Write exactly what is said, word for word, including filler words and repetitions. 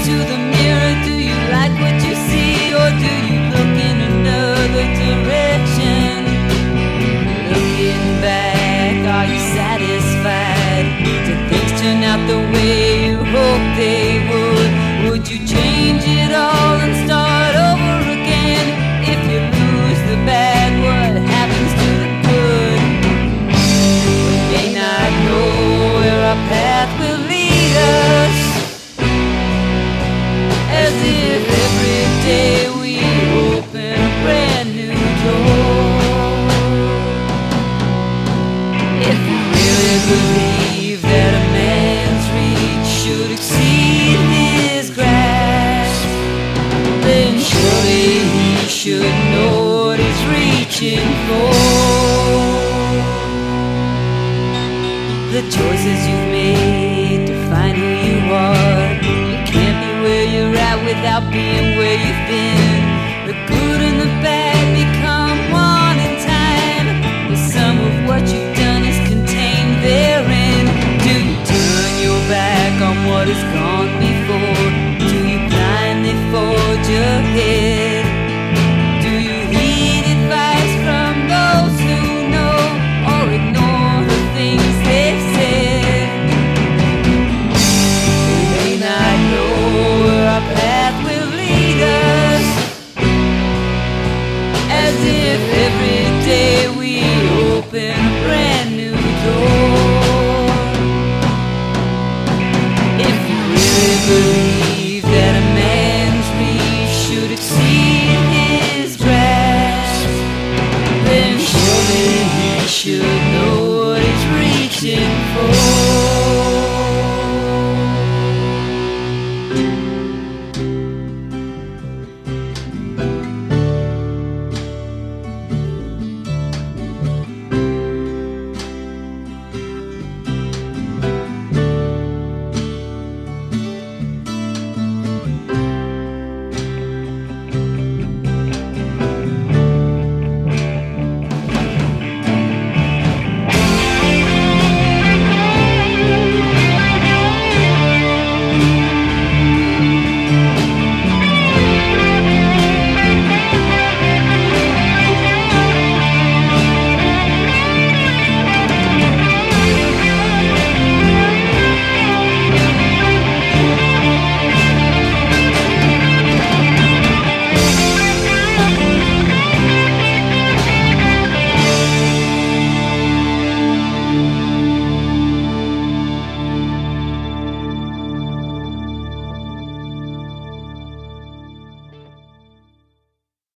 into the mirror, do you like what you see, or do you look in another direction? Looking back, are you satisfied? Did things turn out the way you hoped they would? Would you change it all and start over again? If you lose the bad, what happens to the good? We may not know where our path will lead us, as if every day we open a brand new door. If you really believe that a man's reach should exceed his grasp, then surely he should know what he's reaching for. The choices you've made define who you are. You can't be where you're at without being where you've been. The good and the bad become one in time. The sum of what you've done is contained therein. Do you turn your back on what is gone?